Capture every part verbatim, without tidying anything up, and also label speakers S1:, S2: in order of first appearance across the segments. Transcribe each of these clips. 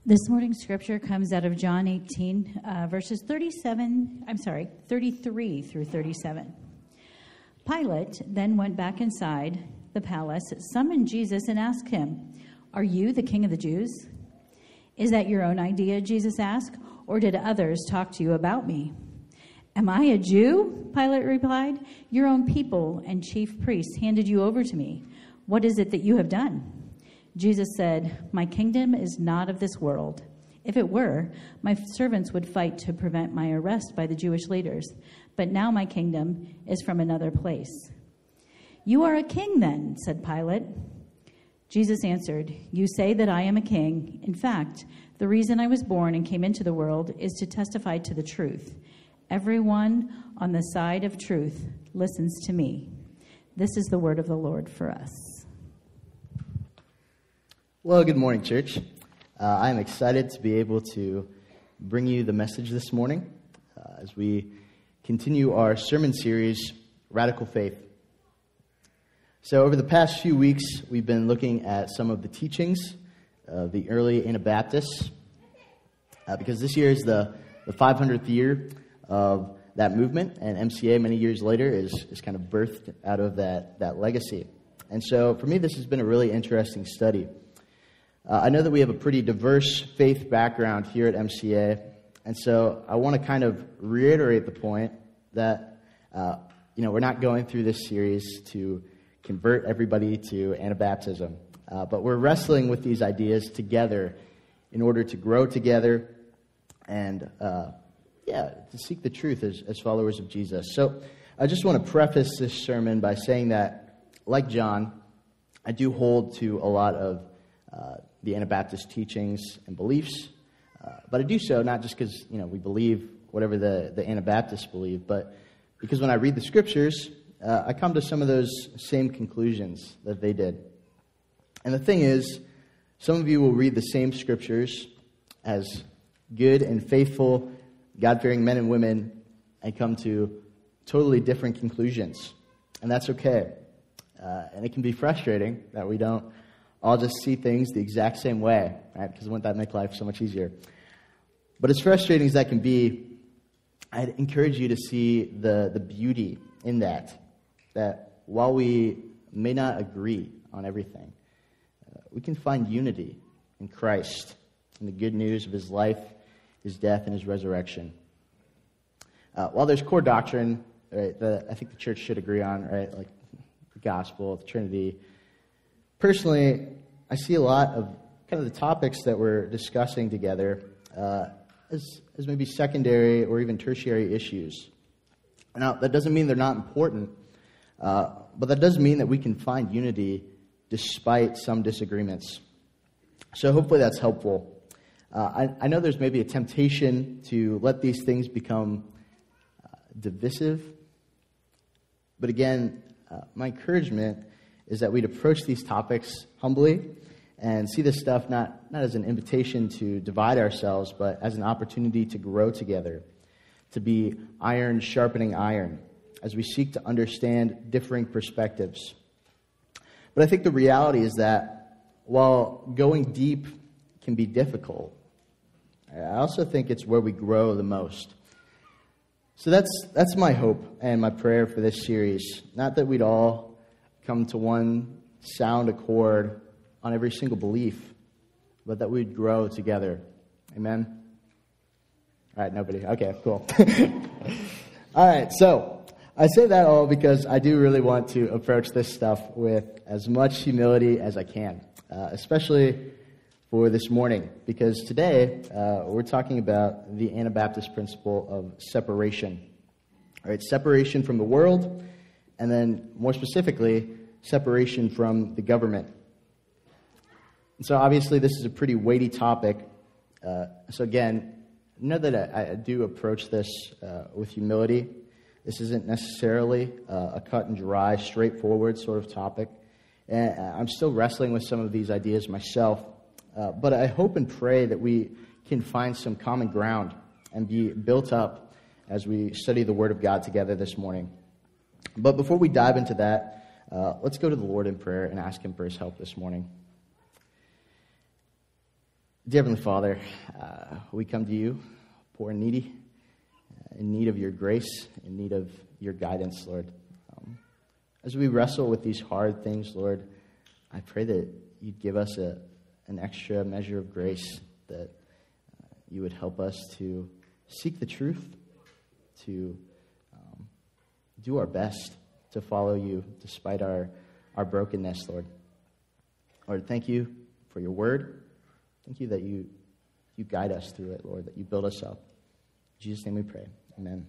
S1: This morning's scripture comes out of John eighteen, uh, verses thirty-seven, I'm sorry, thirty-three through thirty-seven. Pilate then went back inside the palace, summoned Jesus, and asked him, "Are you the king of the Jews?" "Is that your own idea?" Jesus asked, "or did others talk to you about me?" "Am I a Jew?" Pilate replied. "Your own people and chief priests handed you over to me. What is it that you have done?" Jesus said, "My kingdom is not of this world. If it were, my servants would fight to prevent my arrest by the Jewish leaders. But now my kingdom is from another place." "You are a king then," said Pilate. Jesus answered, "You say that I am a king. In fact, the reason I was born and came into the world is to testify to the truth. Everyone on the side of truth listens to me." This is the word of the Lord for us.
S2: Well, good morning, church. Uh, I'm excited to be able to bring you the message this morning uh, as we continue our sermon series, Radical Faith. So over the past few weeks, we've been looking at some of the teachings of the early Anabaptists uh, because this year is the, the five hundredth year of that movement, and M C A many years later is, is kind of birthed out of that, that legacy. And so for me, this has been a really interesting study. Uh, I know that we have a pretty diverse faith background here at M C A, and so I want to kind of reiterate the point that uh, you know we're not going through this series to convert everybody to Anabaptism, uh, but we're wrestling with these ideas together in order to grow together and uh, yeah, to seek the truth as, as followers of Jesus. So I just want to preface this sermon by saying that, like John, I do hold to a lot of uh, the Anabaptist teachings and beliefs, uh, but I do so not just because you know we believe whatever the, the Anabaptists believe, but because when I read the scriptures, uh, I come to some of those same conclusions that they did. And the thing is, some of you will read the same scriptures as good and faithful, God-fearing men and women and come to totally different conclusions, and that's okay. Uh, and it can be frustrating that we don't all just see things the exact same way, right? Because wouldn't that make life so much easier? But as frustrating as that can be, I'd encourage you to see the, the beauty in that, that while we may not agree on everything, uh, we can find unity in Christ, in the good news of his life, his death, and his resurrection. Uh, while there's core doctrine, right, that I think the church should agree on, right, like the gospel, the Trinity. Personally, I see a lot of kind of the topics that we're discussing together uh, as, as maybe secondary or even tertiary issues. Now, that doesn't mean they're not important, uh, but that does mean that we can find unity despite some disagreements. So hopefully that's helpful. Uh, I, I know there's maybe a temptation to let these things become uh, divisive, but again, uh, my encouragement is that we'd approach these topics humbly and see this stuff not, not as an invitation to divide ourselves, but as an opportunity to grow together, to be iron sharpening iron, as we seek to understand differing perspectives. But I think the reality is that while going deep can be difficult, I also think it's where we grow the most. So that's that's my hope and my prayer for this series. Not that we'd all come to one sound accord on every single belief, but that we'd grow together. Amen? All right, nobody. Okay, cool. All right, so I say that all because I do really want to approach this stuff with as much humility as I can, uh, especially for this morning, because today uh, we're talking about the Anabaptist principle of separation. All right, separation from the world, and then more specifically, separation from the government. And so obviously this is a pretty weighty topic. Uh, so again, know that I, I do approach this uh, with humility. This isn't necessarily uh, a cut and dry, straightforward sort of topic. And I'm still wrestling with some of these ideas myself. Uh, but I hope and pray that we can find some common ground and be built up as we study the Word of God together this morning. But before we dive into that, uh, let's go to the Lord in prayer and ask Him for His help this morning. Dear Heavenly Father, uh, we come to you, poor and needy, uh, in need of your grace, in need of your guidance, Lord. Um, as we wrestle with these hard things, Lord, I pray that you'd give us a, an extra measure of grace, that uh, you would help us to seek the truth, to um, do our best to follow you despite our, our brokenness, Lord. Lord, thank you for your word. Thank you that you you guide us through it, Lord, that you build us up. In Jesus' name we pray. Amen.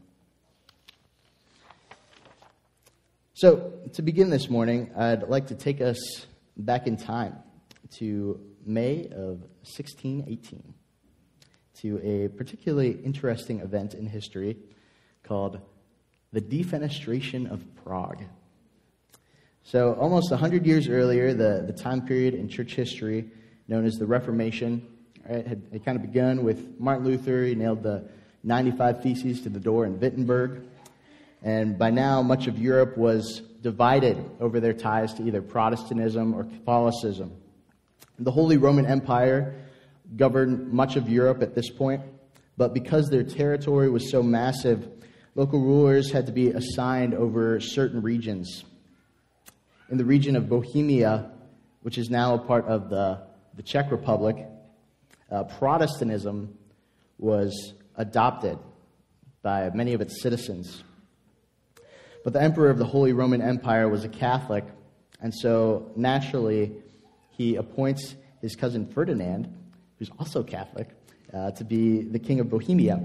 S2: So, to begin this morning, I'd like to take us back in time to May of sixteen eighteen, to a particularly interesting event in history called the Defenestration of Prague. So, almost one hundred years earlier, the, the time period in church history known as the Reformation, right, had, had kind of begun with Martin Luther. He nailed the ninety-five Theses to the door in Wittenberg. And by now, much of Europe was divided over their ties to either Protestantism or Catholicism. The Holy Roman Empire governed much of Europe at this point, but because their territory was so massive, local rulers had to be assigned over certain regions. In the region of Bohemia, which is now a part of the the Czech Republic, uh, Protestantism was adopted by many of its citizens. But the emperor of the Holy Roman Empire was a Catholic, and so naturally he appoints his cousin Ferdinand, who's also Catholic, uh, to be the king of Bohemia.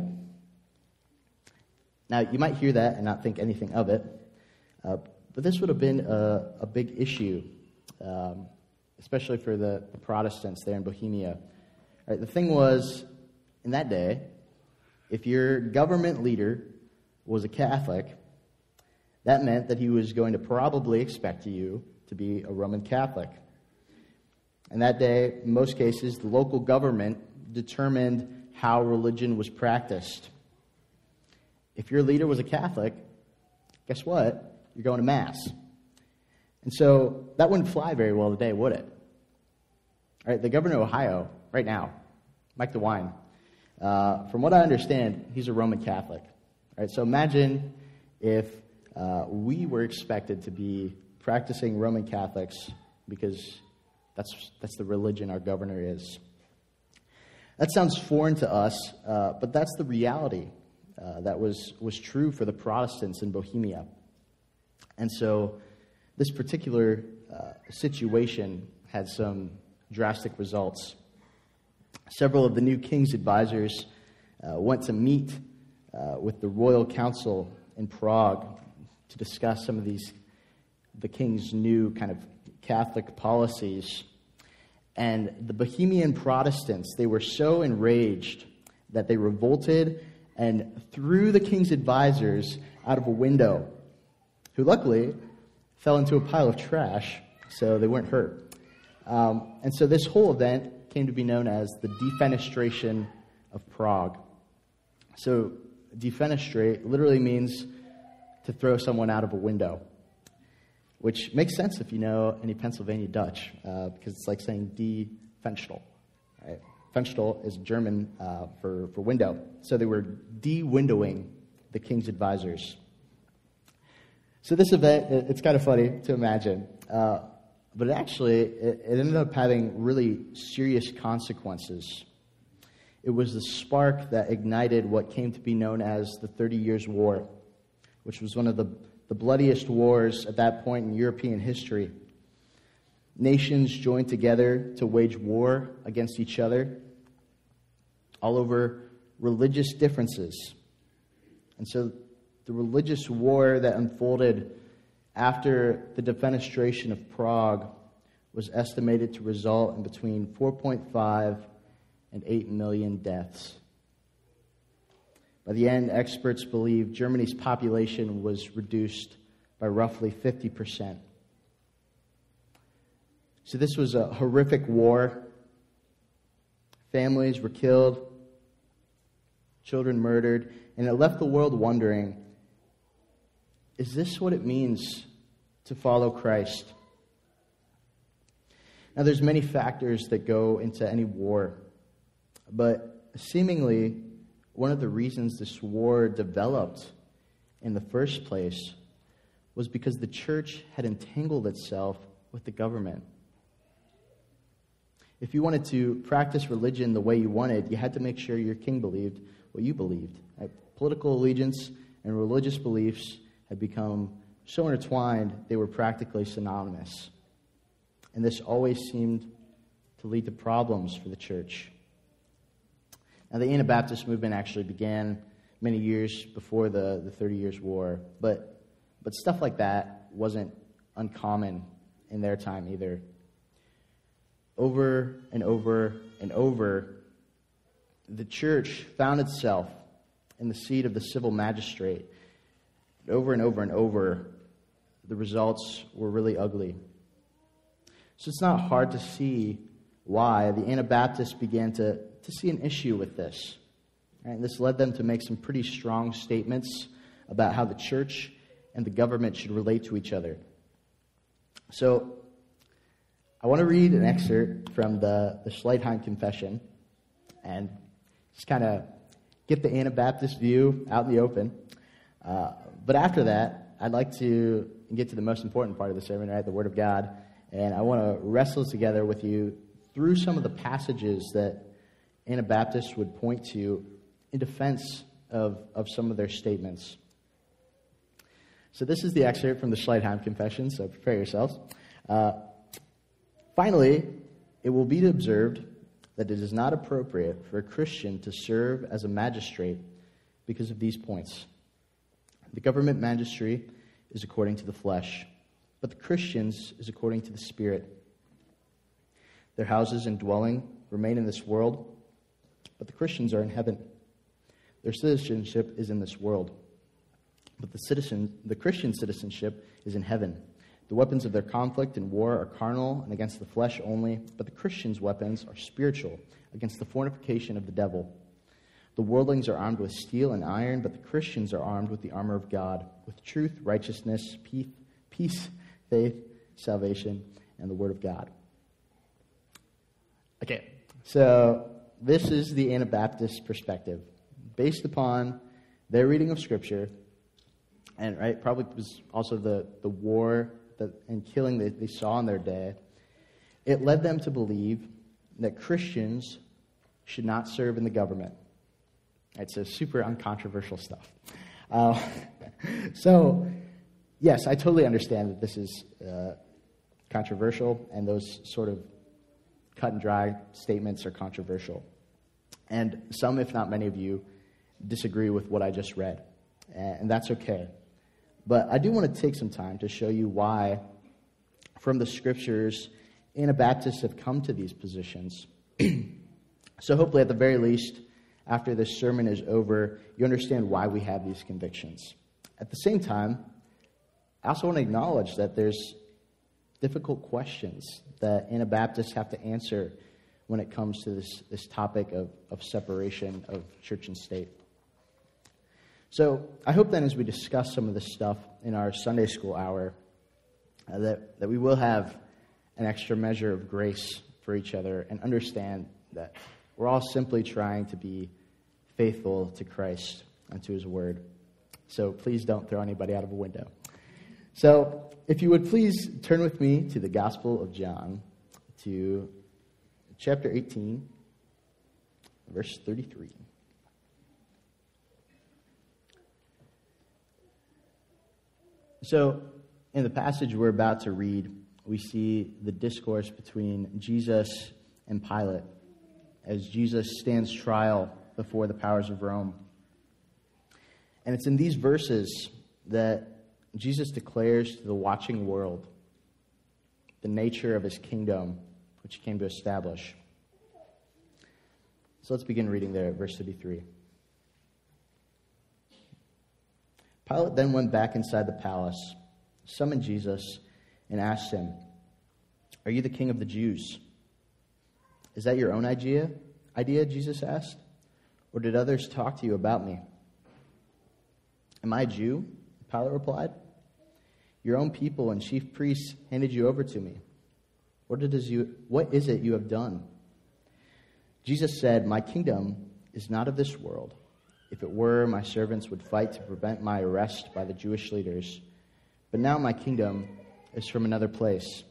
S2: Now, you might hear that and not think anything of it, uh, but this would have been a, a big issue, um, especially for the, the Protestants there in Bohemia. All right, the thing was, in that day, if your government leader was a Catholic, that meant that he was going to probably expect you to be a Roman Catholic. In that day, in most cases, the local government determined how religion was practiced. If your leader was a Catholic, guess what? You're going to Mass. And so that wouldn't fly very well today, would it? All right, the governor of Ohio, right now, Mike DeWine, uh, from what I understand, he's a Roman Catholic. All right, so imagine if uh, we were expected to be practicing Roman Catholics because that's that's the religion our governor is. That sounds foreign to us, uh, but that's the reality uh, that was, was true for the Protestants in Bohemia. And so this particular uh, situation had some drastic results. Several of the new king's advisors uh, went to meet uh, with the royal council in Prague to discuss some of these, the king's new kind of Catholic policies. And the Bohemian Protestants, they were so enraged that they revolted and threw the king's advisors out of a window, who luckily fell into a pile of trash, so they weren't hurt. Um, and so this whole event came to be known as the Defenestration of Prague. So defenestrate literally means to throw someone out of a window, which makes sense if you know any Pennsylvania Dutch, uh, because it's like saying die Fenster. Right? Fenster is German uh, for, for window. So they were de-windowing the king's advisors. So this event, it's kind of funny to imagine, uh, but actually it, it ended up having really serious consequences. It was the spark that ignited what came to be known as the Thirty Years' War, which was one of the, the bloodiest wars at that point in European history. Nations joined together to wage war against each other all over religious differences. And so the religious war that unfolded after the defenestration of Prague was estimated to result in between four point five and eight million deaths. By the end, experts believe Germany's population was reduced by roughly fifty percent. So this was a horrific war. Families were killed, children murdered, and it left the world wondering, is this what it means to follow Christ? Now, there's many factors that go into any war. But seemingly, one of the reasons this war developed in the first place was because the church had entangled itself with the government. If you wanted to practice religion the way you wanted, you had to make sure your king believed what you believed. Right? Political allegiance and religious beliefs had become so intertwined, they were practically synonymous. And this always seemed to lead to problems for the church. Now, the Anabaptist movement actually began many years before the, the Thirty Years' War, but, but stuff like that wasn't uncommon in their time either. Over and over and over, the church found itself in the seat of the civil magistrate. Over and over and over, the results were really ugly. So it's not hard to see why the Anabaptists began to, to see an issue with this. Right? And this led them to make some pretty strong statements about how the church and the government should relate to each other. So I want to read an excerpt from the, the Schleitheim Confession and just kind of get the Anabaptist view out in the open. Uh, but after that, I'd like to get to the most important part of the sermon, right, the Word of God. And I want to wrestle together with you through some of the passages that Anabaptists would point to in defense of, of some of their statements. So this is the excerpt from the Schleitheim Confession, so prepare yourselves. Uh, Finally, it will be observed that it is not appropriate for a Christian to serve as a magistrate because of these points. The government magistracy is according to the flesh, but the Christians is according to the Spirit. Their houses and dwelling remain in this world, but the Christians are in heaven. Their citizenship is in this world, but the citizen, the Christian citizenship is in heaven. The weapons of their conflict and war are carnal and against the flesh only, but the Christians' weapons are spiritual, against the fornication of the devil. The worldlings are armed with steel and iron, but the Christians are armed with the armor of God, with truth, righteousness, peace, peace, faith, salvation, and the word of God. Okay, so this is the Anabaptist perspective, based upon their reading of Scripture, and right, probably was also the, the war that, and killing that they saw in their day. It led them to believe that Christians should not serve in the government. It's a super uncontroversial stuff. Uh, so, yes, I totally understand that this is uh, controversial, and those sort of cut and dry statements are controversial. And some, if not many of you, disagree with what I just read, and that's okay. But I do want to take some time to show you why, from the Scriptures, Anabaptists have come to these positions. So hopefully, at the very least, after this sermon is over, you understand why we have these convictions. At the same time, I also want to acknowledge that there's difficult questions that Anabaptists have to answer when it comes to this, this topic of, of separation of church and state. So I hope then as we discuss some of this stuff in our Sunday school hour, uh, that, that we will have an extra measure of grace for each other and understand that we're all simply trying to be faithful to Christ and to His Word. So please don't throw anybody out of a window. So if you would please turn with me to the Gospel of John, to chapter eighteen, verse thirty-three. So, in the passage we're about to read, we see the discourse between Jesus and Pilate as Jesus stands trial before the powers of Rome. And it's in these verses that Jesus declares to the watching world the nature of His kingdom, which He came to establish. So let's begin reading there at verse thirty-three. Pilate then went back inside the palace, summoned Jesus, and asked him, "Are you the king of the Jews?" "Is that your own idea?" Idea, Jesus asked. "Or did others talk to you about me?" "Am I a Jew?" Pilate replied. "Your own people and chief priests handed you over to me. What is, you, what is it you have done?" Jesus said, "My kingdom is not of this world. If it were, my servants would fight to prevent my arrest by the Jewish leaders. But now my kingdom is from another place."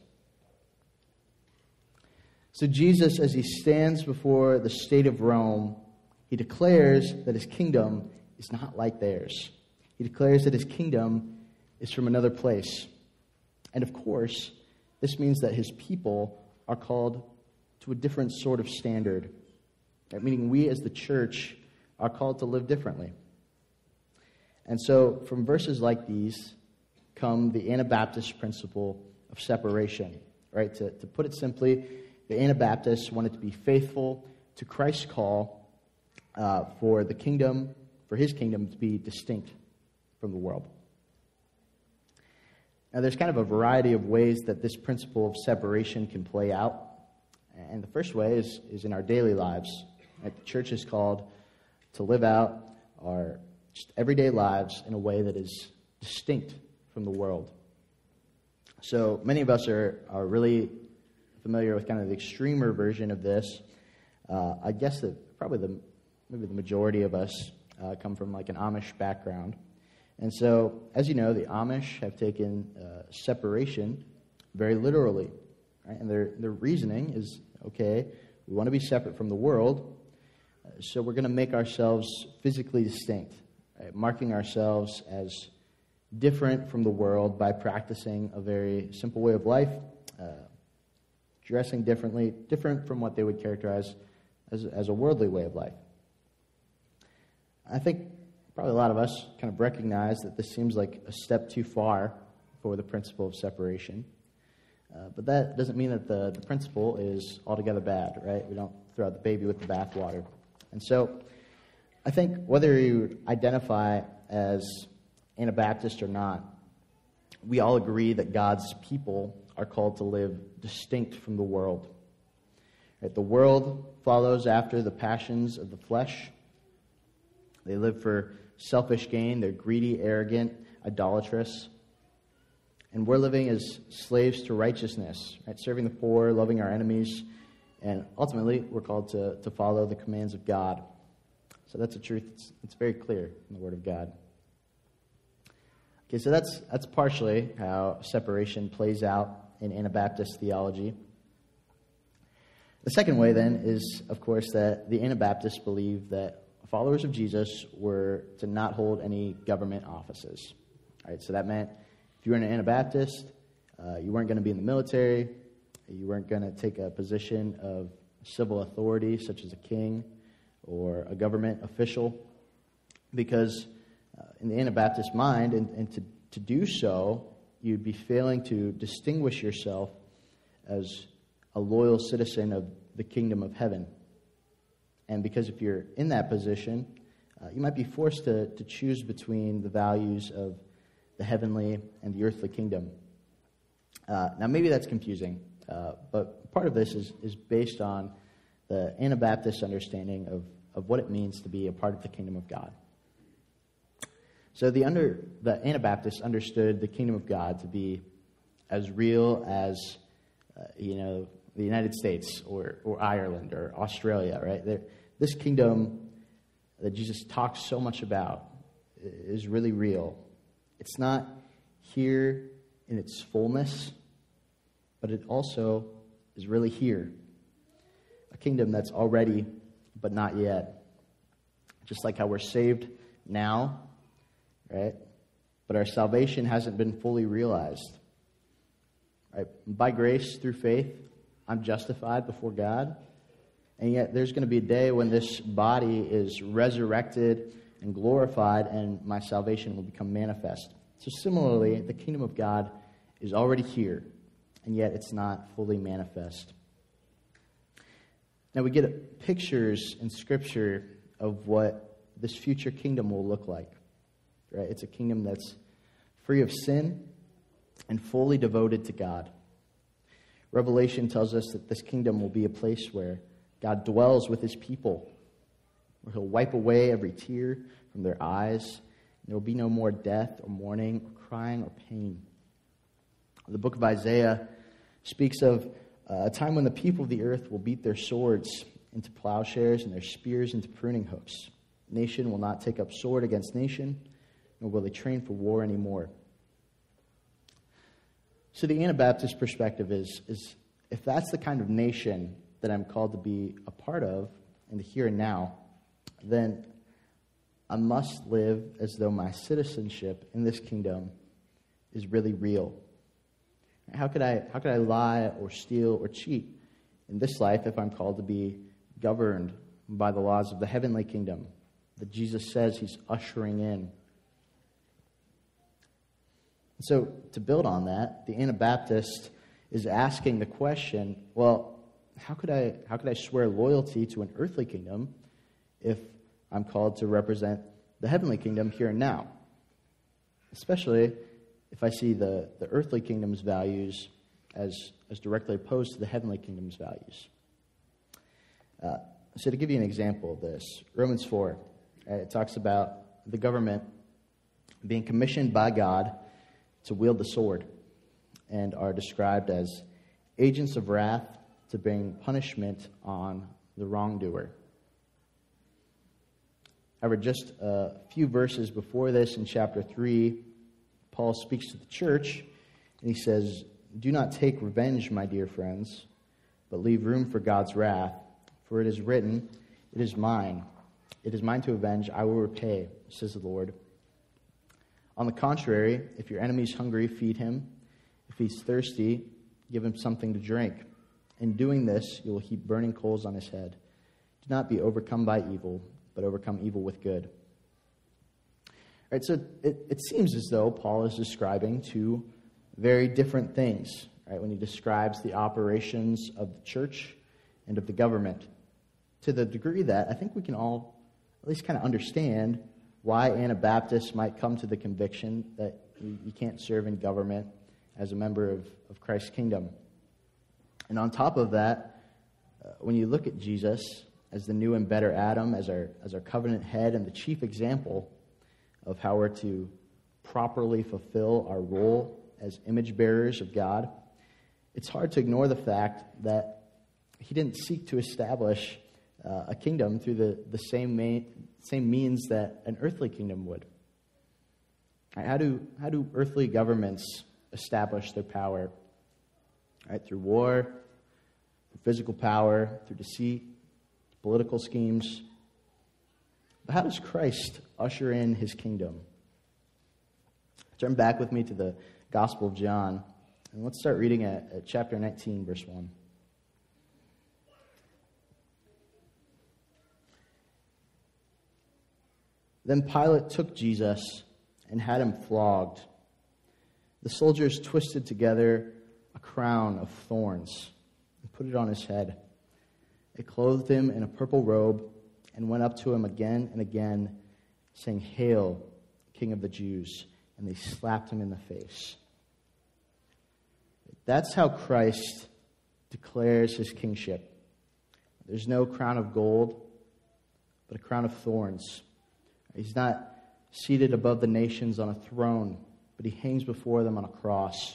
S2: So Jesus, as he stands before the state of Rome, he declares that his kingdom is not like theirs. He declares that his kingdom is from another place. And of course, this means that his people are called to a different sort of standard. Right? Meaning we as the church are called to live differently. And so from verses like these come the Anabaptist principle of separation. Right? To, to put it simply, the Anabaptists wanted to be faithful to Christ's call uh, for the kingdom, for his kingdom to be distinct from the world. Now, there's kind of a variety of ways that this principle of separation can play out. And the first way is, is in our daily lives. Right? The church is called to live out our just everyday lives in a way that is distinct from the world. So many of us are, are really familiar with kind of the extremer version of this. Uh, I guess that probably the maybe the majority of us uh, come from like an Amish background. And so, as you know, the Amish have taken uh, separation very literally. Right? And their, their reasoning is, okay, we want to be separate from the world, uh, so we're going to make ourselves physically distinct, right? Marking ourselves as different from the world by practicing a very simple way of life, uh, dressing differently, different from what they would characterize as, as a worldly way of life. I think probably a lot of us kind of recognize that this seems like a step too far for the principle of separation. Uh, but that doesn't mean that the, the principle is altogether bad, right? We don't throw out the baby with the bathwater. And so I think whether you identify as Anabaptist or not, we all agree that God's people are called to live distinct from the world. Right? The world follows after the passions of the flesh. They live for selfish gain. They're greedy, arrogant, idolatrous. And we're living as slaves to righteousness, right? Serving the poor, loving our enemies, and ultimately we're called to, to follow the commands of God. So that's a truth that's, that's very clear in the Word of God. Okay, so that's that's partially how separation plays out in Anabaptist theology. The second way, then, is, of course, that the Anabaptists believe that followers of Jesus were to not hold any government offices. All right, so that meant if you were an Anabaptist, uh, you weren't going to be in the military, you weren't going to take a position of civil authority, such as a king or a government official, because uh, in the Anabaptist mind, and, and to, to do so, you'd be failing to distinguish yourself as a loyal citizen of the kingdom of heaven. And because if you're in that position, uh, you might be forced to, to choose between the values of the heavenly and the earthly kingdom. Uh, now, maybe that's confusing, uh, but part of this is, is based on the Anabaptist understanding of, of what it means to be a part of the kingdom of God. So the under the Anabaptists understood the kingdom of God to be as real as, uh, you know, the United States or, or Ireland or Australia, right? They're, this kingdom that Jesus talks so much about is really real. It's not here in its fullness, but it also is really here. A kingdom that's already, but not yet. Just like how we're saved now, right? But our salvation hasn't been fully realized. Right? By grace, through faith, I'm justified before God. And yet there's going to be a day when this body is resurrected and glorified, and my salvation will become manifest. So similarly, the kingdom of God is already here, and yet it's not fully manifest. Now we get pictures in Scripture of what this future kingdom will look like. Right? It's a kingdom that's free of sin and fully devoted to God. Revelation tells us that this kingdom will be a place where God dwells with his people, where he'll wipe away every tear from their eyes. There will be no more death or mourning or crying or pain. The book of Isaiah speaks of uh, a time when the people of the earth will beat their swords into plowshares and their spears into pruning hooks. Nation will not take up sword against nation, nor will they train for war anymore. So the Anabaptist perspective is, is if that's the kind of nation that I'm called to be a part of in the here and now, then I must live as though my citizenship in this kingdom is really real. How could I, how could I lie or steal or cheat in this life if I'm called to be governed by the laws of the heavenly kingdom that Jesus says he's ushering in? So to build on that, the Anabaptist is asking the question, well, how could I how could I swear loyalty to an earthly kingdom if I'm called to represent the heavenly kingdom here and now? Especially if I see the, the earthly kingdom's values as, as directly opposed to the heavenly kingdom's values. Uh, so to give you an example of this, Romans four, uh, it talks about the government being commissioned by God to wield the sword and are described as agents of wrath to bring punishment on the wrongdoer. However, just a few verses before this in chapter three, Paul speaks to the church and he says, "Do not take revenge, my dear friends, but leave room for God's wrath. For it is written, 'It is mine. It is mine to avenge. I will repay,' says the Lord. On the contrary, if your enemy is hungry, feed him. If he's thirsty, give him something to drink. In doing this, you will heap burning coals on his head. Do not be overcome by evil, but overcome evil with good." All right, so it, it seems as though Paul is describing two very different things, right, when he describes the operations of the church and of the government, to the degree that I think we can all at least kind of understand why Anabaptists might come to the conviction that you, you can't serve in government as a member of, of Christ's kingdom. And on top of that, uh, when you look at Jesus as the new and better Adam, as our, as our covenant head and the chief example of how we're to properly fulfill our role as image bearers of God, it's hard to ignore the fact that he didn't seek to establish uh, a kingdom through the, the same main, same means that an earthly kingdom would. Right, how do how do earthly governments establish their power? Right, through war, through physical power, through deceit, political schemes. But how does Christ usher in his kingdom? Turn back with me to the Gospel of John, and let's start reading at, at chapter nineteen, verse one. Then Pilate took Jesus and had him flogged. The soldiers twisted together a crown of thorns and put it on his head. They clothed him in a purple robe and went up to him again and again, saying, "Hail, King of the Jews!" And they slapped him in the face. That's how Christ declares his kingship. There's no crown of gold, but a crown of thorns. He's not seated above the nations on a throne, but he hangs before them on a cross.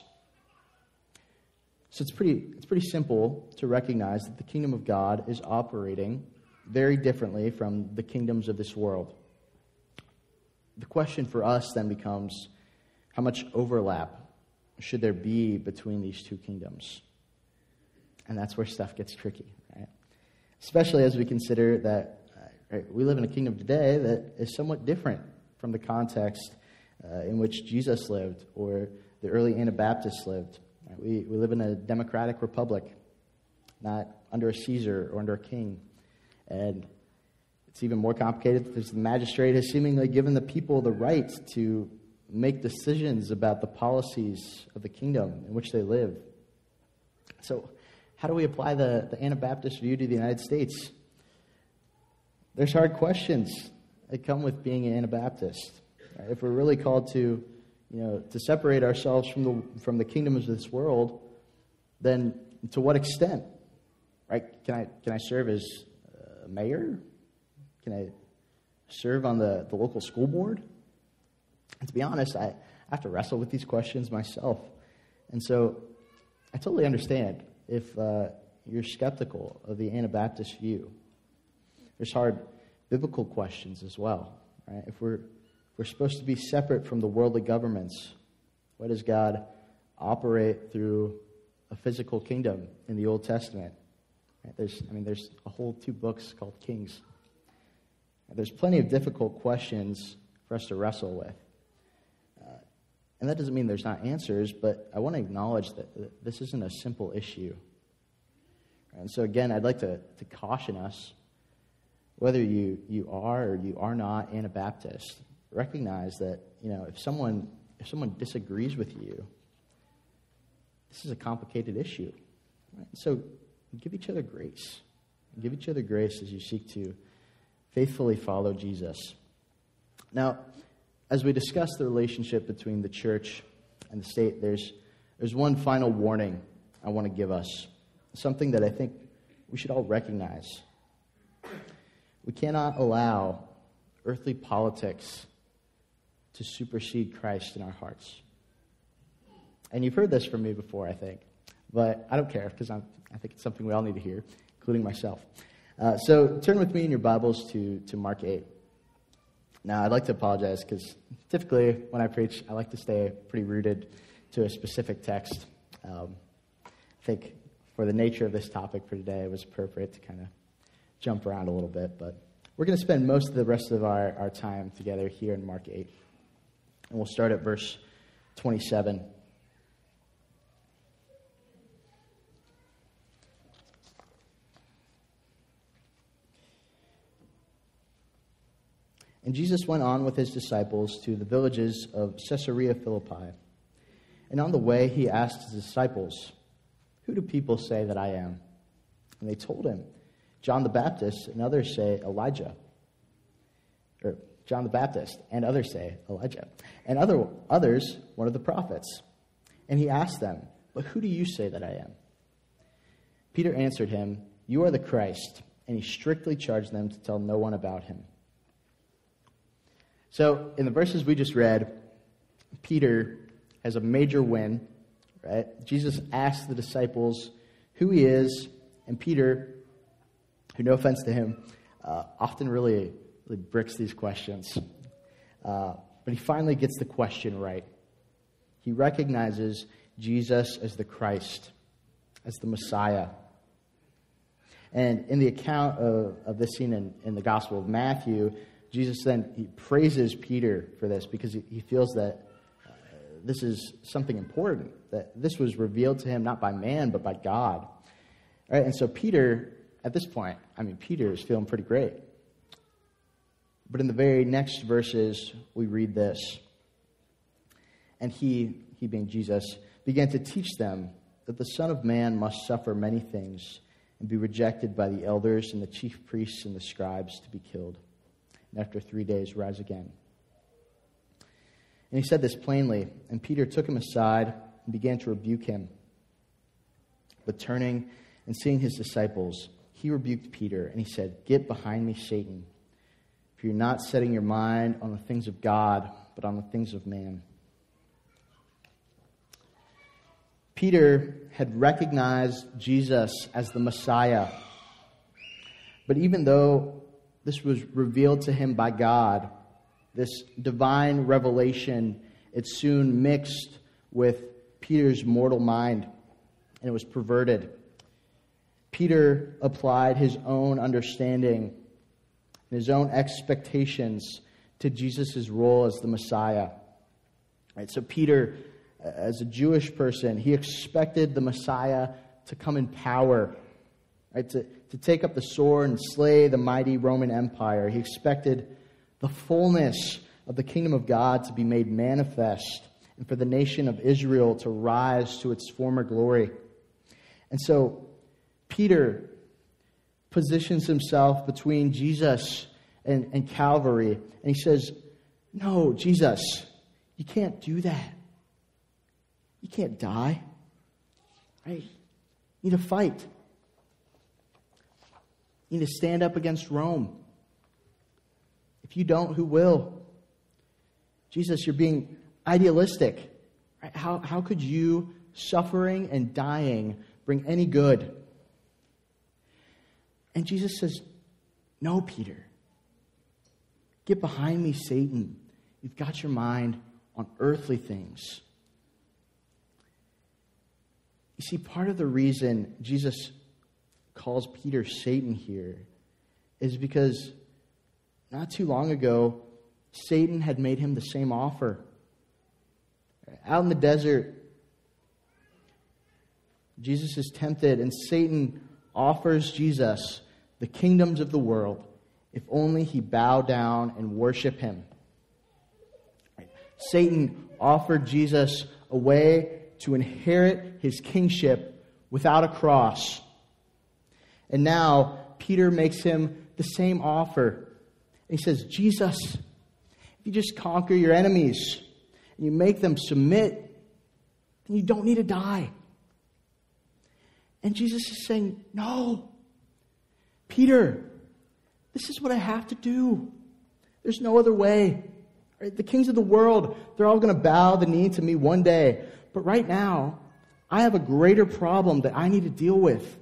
S2: So it's pretty, it's pretty simple to recognize that the kingdom of God is operating very differently from the kingdoms of this world. The question for us then becomes, how much overlap should there be between these two kingdoms? And that's where stuff gets tricky, right? Especially as we consider that uh, right, we live in a kingdom today that is somewhat different from the context uh, in which Jesus lived or the early Anabaptists lived. Right? We, we live in a democratic republic, not under a Caesar or under a king. And it's even more complicated because the magistrate has seemingly given the people the right to make decisions about the policies of the kingdom in which they live. So how do we apply the, the Anabaptist view to the United States? There's hard questions that come with being an Anabaptist. Right? If we're really called to, you know, to separate ourselves from the from the kingdoms of this world, then to what extent? Right? Can I can I serve as a mayor? Can I serve on the, the local school board? And to be honest, I have to wrestle with these questions myself. And so I totally understand if uh, you're skeptical of the Anabaptist view There's hard biblical questions as well. Right? If we're, if we're supposed to be separate from the worldly governments, why does God operate through a physical kingdom in the Old Testament? Right? There's, I mean, there's a whole two books called Kings. There's plenty of difficult questions for us to wrestle with. Uh, and that doesn't mean there's not answers, but I want to acknowledge that, that this isn't a simple issue. And so again, I'd like to, to caution us, whether you, you are or you are not Anabaptist, recognize that, you know, if someone if someone disagrees with you, this is a complicated issue. Right? So give each other grace. Give each other grace as you seek to faithfully follow Jesus. Now, as we discuss the relationship between the church and the state, there's there's one final warning I want to give us, something that I think we should all recognize. We cannot allow earthly politics to supersede Christ in our hearts. And you've heard this from me before, I think, but I don't care because I'm I think it's something we all need to hear, including myself. Uh, so turn with me in your Bibles to, to Mark eight. Now, I'd like to apologize because typically when I preach, I like to stay pretty rooted to a specific text. Um, I think for the nature of this topic for today, it was appropriate to kind of jump around a little bit. But we're going to spend most of the rest of our, our time together here in Mark eight. And we'll start at verse twenty-seven. And Jesus went on with his disciples to the villages of Caesarea Philippi. And on the way he asked his disciples, "Who do people say that I am?" And they told him, "John the Baptist, and others say Elijah." Or John the Baptist, and others say Elijah. And other others, one of the prophets. And he asked them, "But who do you say that I am?" Peter answered him, "You are the Christ." And he strictly charged them to tell no one about him. So, in the verses we just read, Peter has a major win, right? Jesus asks the disciples who he is, and Peter, who, no offense to him, uh, often really, really bricks these questions. Uh, but he finally gets the question right. He recognizes Jesus as the Christ, as the Messiah. And in the account of, of this scene in, in the Gospel of Matthew, Jesus then he praises Peter for this because he, he feels that uh, this is something important, that this was revealed to him not by man, but by God. All right, and so Peter, at this point, I mean, Peter is feeling pretty great. But in the very next verses, we read this. And he, he being Jesus, began to teach them that the Son of Man must suffer many things and be rejected by the elders and the chief priests and the scribes to be killed, and after three days rise again. And he said this plainly, and Peter took him aside and began to rebuke him. But turning and seeing his disciples, he rebuked Peter, and he said, "Get behind me, Satan, for you're not setting your mind on the things of God, but on the things of man." Peter had recognized Jesus as the Messiah. But even though this was revealed to him by God, this divine revelation, it soon mixed with Peter's mortal mind, and it was perverted. Peter applied his own understanding and his own expectations to Jesus' role as the Messiah. Right, so Peter, as a Jewish person, he expected the Messiah to come in power, right, to, to take up the sword and slay the mighty Roman Empire. He expected the fullness of the kingdom of God to be made manifest and for the nation of Israel to rise to its former glory. And so Peter positions himself between Jesus and, and Calvary, and he says, "No, Jesus, you can't do that. You can't die, right? You need to fight. You need to stand up against Rome. If you don't, who will? Jesus, you're being idealistic. Right? How, how could you, suffering and dying, bring any good?" And Jesus says, No, Peter. Get behind me, Satan. You've got your mind on earthly things. You see, part of the reason Jesus calls Peter Satan here is because not too long ago, Satan had made him the same offer. Out in the desert, Jesus is tempted, and Satan offers Jesus the kingdoms of the world if only he bow down and worship him. Satan offered Jesus a way to inherit his kingship without a cross. And now Peter makes him the same offer. He says, Jesus, if you just conquer your enemies and you make them submit, then you don't need to die. And Jesus is saying, no, Peter, this is what I have to do. There's no other way. Right? The kings of the world, they're all going to bow the knee to me one day. But right now, I have a greater problem that I need to deal with.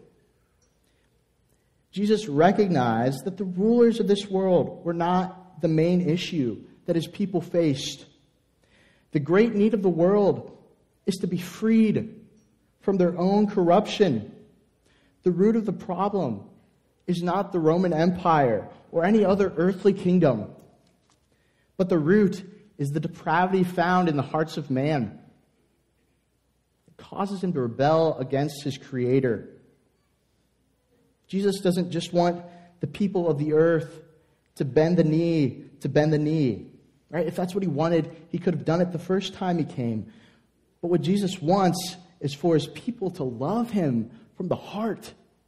S2: Jesus recognized that the rulers of this world were not the main issue that his people faced. The great need of the world is to be freed from their own corruption. The root of the problem is not the Roman Empire or any other earthly kingdom, but the root is the depravity found in the hearts of man. It causes him to rebel against his Creator. Jesus doesn't just want the people of the earth to bend the knee, to bend the knee. Right? If that's what he wanted, he could have done it the first time he came. But what Jesus wants is for his people to love him from the heart.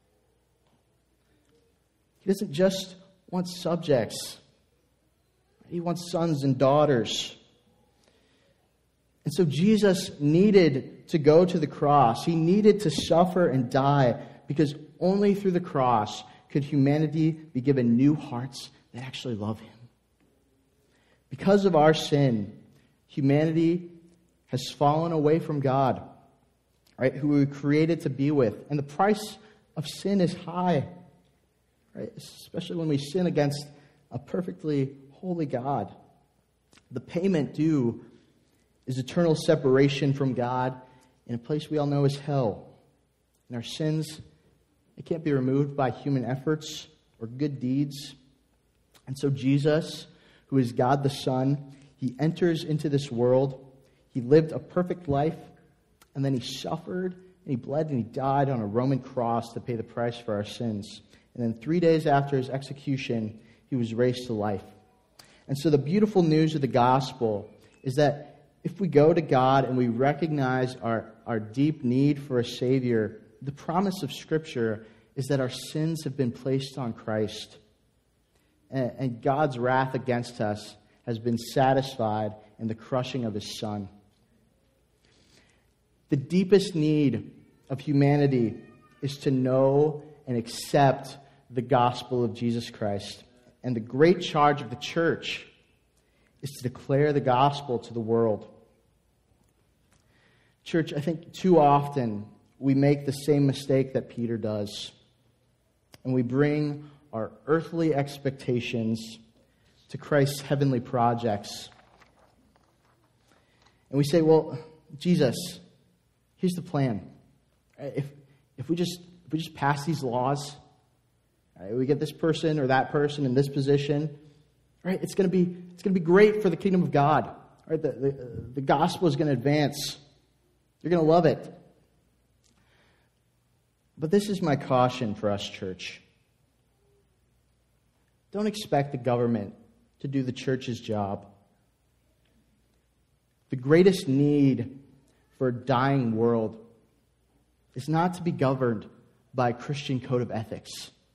S2: He doesn't just want subjects. He wants sons and daughters. And so Jesus needed to go to the cross. He needed to suffer and die because only through the cross could humanity be given new hearts that actually love him. Because of our sin, humanity has fallen away from God, right, who we were created to be with. And the price of sin is high, right, especially when we sin against a perfectly holy God. The payment due is eternal separation from God in a place we all know as hell. And our sins, they can't be removed by human efforts or good deeds. And so Jesus, who is God the Son, he enters into this world. He lived a perfect life, and then he suffered, and he bled, and he died on a Roman cross to pay the price for our sins. And then three days after his execution, he was raised to life. And so the beautiful news of the gospel is that if we go to God and we recognize our, our deep need for a Savior, the promise of Scripture is that our sins have been placed on Christ. And, and God's wrath against us has been satisfied in the crushing of his Son. The deepest need of humanity is to know and accept the gospel of Jesus Christ. And the great charge of the church is to declare the gospel to the world. Church, I think too often we make the same mistake that Peter does. And we bring our earthly expectations to Christ's heavenly projects. And we say, well, Jesus, here's the plan. If if we just if we just pass these laws, right, we get this person or that person in this position, right? It's going to be it's going to be great for the kingdom of God. Right? The, the, the gospel is going to advance. You're going to love it. But this is my caution for us, church. Don't expect the government to do the church's job. The greatest need for a dying world is not to be governed by a Christian code of ethics.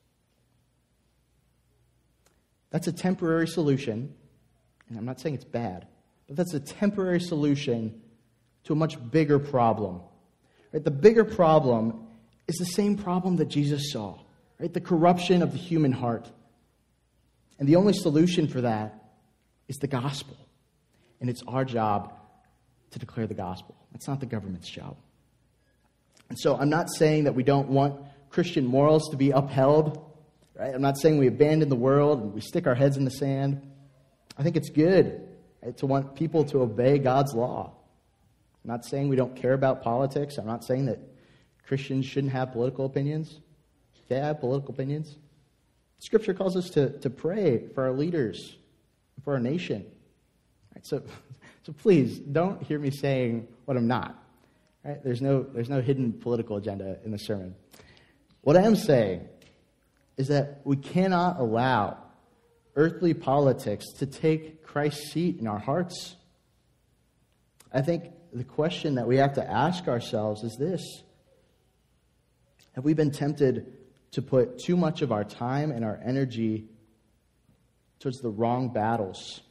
S2: That's a temporary solution, and I'm not saying it's bad, but that's a temporary solution to a much bigger problem. Right? The bigger problem is the same problem that Jesus saw, right? The corruption of the human heart. And the only solution for that is the gospel. And it's our job to declare the gospel. It's not the government's job. And so I'm not saying that we don't want Christian morals to be upheld. right? I'm not saying we abandon the world and we stick our heads in the sand. I think it's good, right, to want people to obey God's law. I'm not saying we don't care about politics. I'm not saying that Christians shouldn't have political opinions. They have political opinions. Scripture calls us to, to pray for our leaders, for our nation. Right? So, so please don't hear me saying what I'm not. Right? There's no, there's no hidden political agenda in the sermon. What I am saying is that we cannot allow earthly politics to take Christ's seat in our hearts. I think the question that we have to ask ourselves is this: have we been tempted to put too much of our time and our energy towards the wrong battles?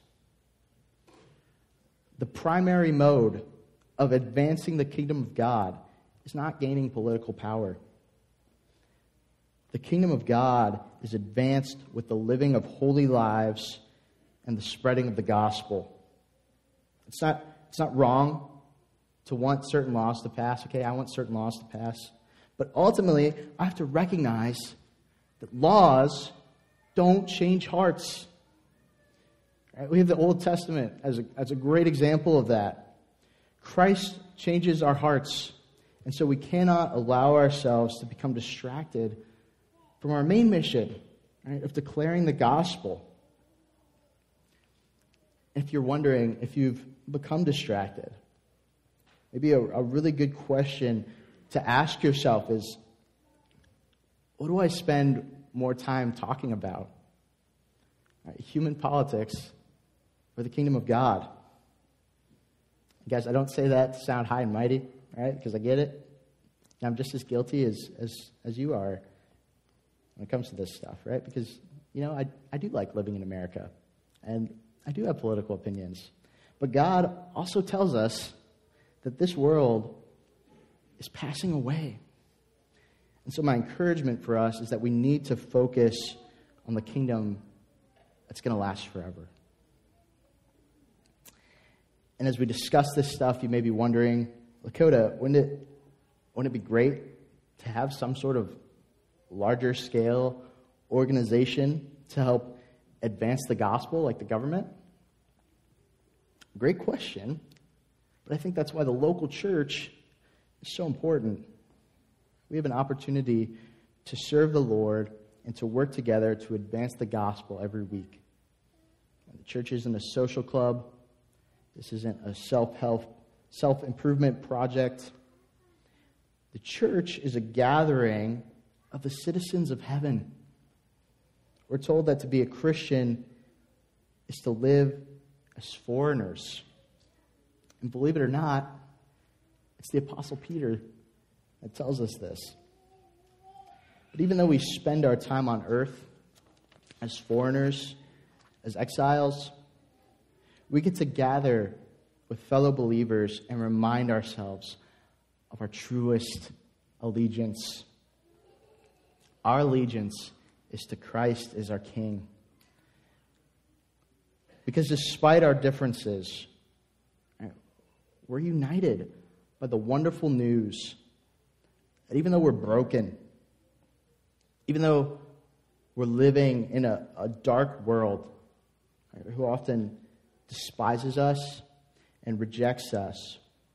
S2: The primary mode of advancing the kingdom of God is not gaining political power. The kingdom of God is advanced with the living of holy lives and the spreading of the gospel. It's not, it's not wrong to want certain laws to pass. Okay, I want certain laws to pass. But ultimately, I have to recognize that laws don't change hearts. Right? We have the Old Testament as a, as a great example of that. Christ changes our hearts. And so we cannot allow ourselves to become distracted from our main mission, right, of declaring the gospel. If you're wondering if you've become distracted, maybe a, a really good question to ask yourself is, what do I spend more time talking about? Right, human politics or the kingdom of God? Guys, I don't say that to sound high and mighty, right? Because I get it. And I'm just as guilty as, as, as you are when it comes to this stuff, right? Because, you know, I, I do like living in America. And I do have political opinions. But God also tells us that this world is passing away. And so my encouragement for us is that we need to focus on the kingdom that's going to last forever. And as we discuss this stuff, you may be wondering, Lakota, wouldn't it, wouldn't it be great to have some sort of larger scale organization to help advance the gospel like the government? Great question. But I think that's why the local church is so important. We have an opportunity to serve the Lord and to work together to advance the gospel every week. The church isn't a social club. This isn't a self-help, self-improvement project. The church is a gathering of the citizens of heaven. We're told that to be a Christian is to live as foreigners. And believe it or not, it's the Apostle Peter that tells us this. But even though we spend our time on earth as foreigners, as exiles, we get to gather with fellow believers and remind ourselves of our truest allegiance. Our allegiance is to Christ as our King. Because despite our differences, we're united by the wonderful news that even though we're broken, even though we're living in a, a dark world, right, who often despises us and rejects us,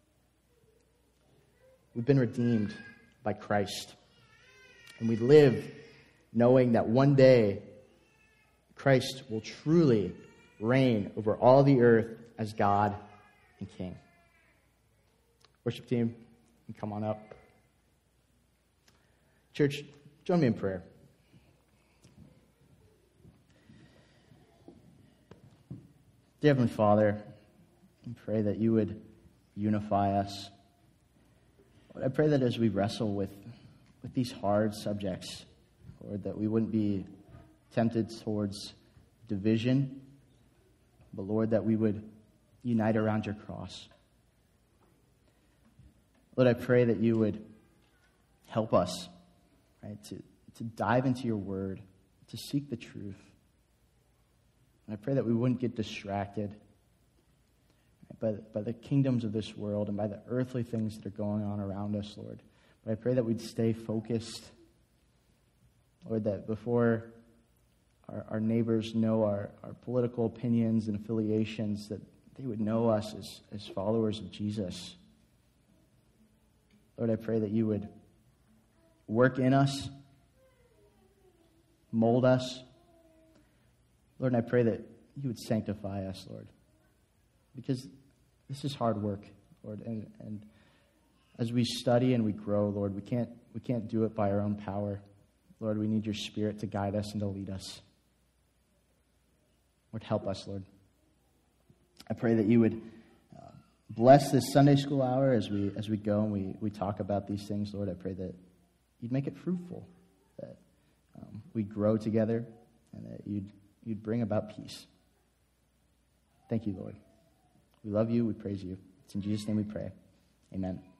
S2: we've been redeemed by Christ. And we live knowing that one day Christ will truly reign over all the earth as God and King. Worship team, you can come on up. Church, join me in prayer. Dear Heavenly Father, I pray that you would unify us. Lord, I pray that as we wrestle with, with these hard subjects, Lord, that we wouldn't be tempted towards division, but Lord, that we would unite around your cross. Lord, I pray that you would help us, right, to, to dive into your word, to seek the truth. And I pray that we wouldn't get distracted by, by the kingdoms of this world and by the earthly things that are going on around us, Lord. But I pray that we'd stay focused, Lord, that before our, our neighbors know our, our political opinions and affiliations, that they would know us as, as followers of Jesus. Lord, I pray that you would work in us, mold us. Lord, and I pray that you would sanctify us, Lord, because this is hard work, Lord, and, and as we study and we grow, Lord, we can't we can't do it by our own power. Lord, we need your Spirit to guide us and to lead us. Lord, help us, Lord. I pray that you would uh, bless this Sunday school hour as we as we go and we, we talk about these things, Lord. I pray that you'd make it fruitful, that um, we grow together, and that you'd you'd bring about peace. Thank you, Lord. We love you. We praise you. It's in Jesus' name we pray. Amen.